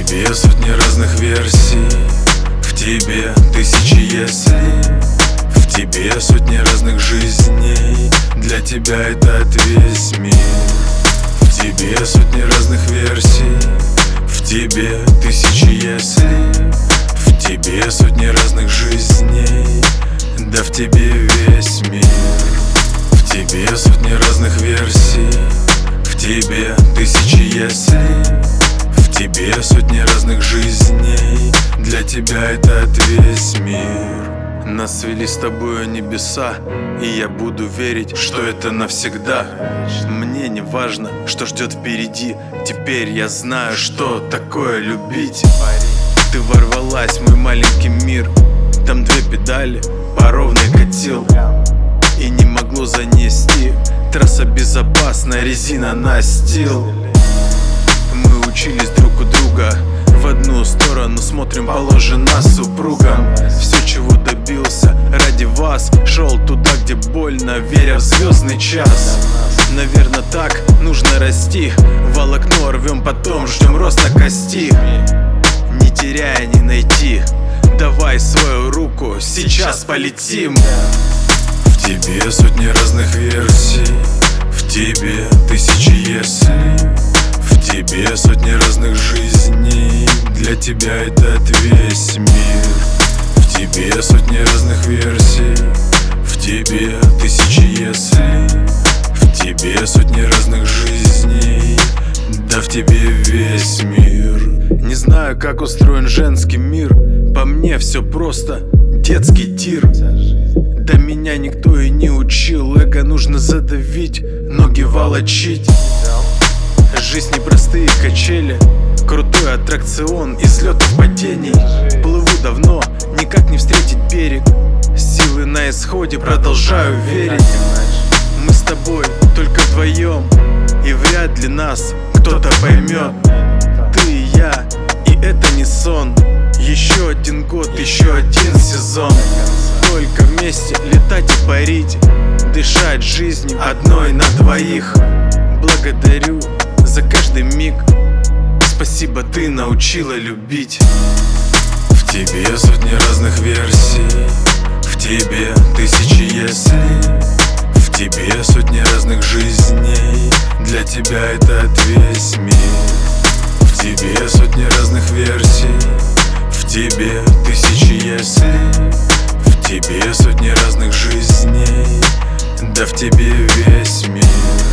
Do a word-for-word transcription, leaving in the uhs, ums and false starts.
тебе сотни разных версий, в тебе тысячи если, в тебе сотни разных жизней, для тебя этот весь мир. В тебе сотни разных версий, в тебе тысячи если, в тебе сотни разных жизней, да в тебе весь мир. В тебе сотни разных версий, в тебе тысячи если, в тебе сотни разных жизней, для тебя этот весь мир. Нас свели с тобою небеса, и я буду верить, что это навсегда. Мне не важно, что ждет впереди, теперь я знаю, что такое любить. Ты ворвалась в мой маленький мир, там две педали, по ровной катил, и не могло занести. Трасса безопасная, резина настил. Мы учились друг у друга, в одну сторону смотрим, положено супругам. Все, чего добился, ради вас шел туда, где больно, веря в звездный час. Наверное, так нужно расти, волокно рвем, потом ждем роста кости. Не теряя, не найти, давай свою руку, сейчас полетим. В тебе сотни разных версий, в тебе тысячи если, в тебе сотни разных жизней, для тебя этот весь мир. В тебе сотни разных версий, в тебе тысячи если, в тебе сотни разных жизней, да в тебе весь мир. Не знаю, как устроен женский мир, по мне все просто детский тир. Да меня никто и не учил, эго нужно задавить, ноги волочить. Жизнь непростые качели, крутой аттракцион из взлетов падений. Плыву давно, никак не встретить берег, силы на исходе, продолжаю верить. Мы с тобой только вдвоем, и вряд ли нас кто-то поймет. Ты и я, и это не сон. Еще один год, еще один сезон. Только вместе летать и парить, дышать жизнью одной на двоих. Благодарю за каждый миг, спасибо, ты научила любить. В тебе сотни разных версий, в тебе тысячи если, в тебе сотни разных жизней, для тебя этот весь мир. В тебе сотни разных версий, в тебе тысячи если, в тебе сотни разных жизней, да в тебе весь мир.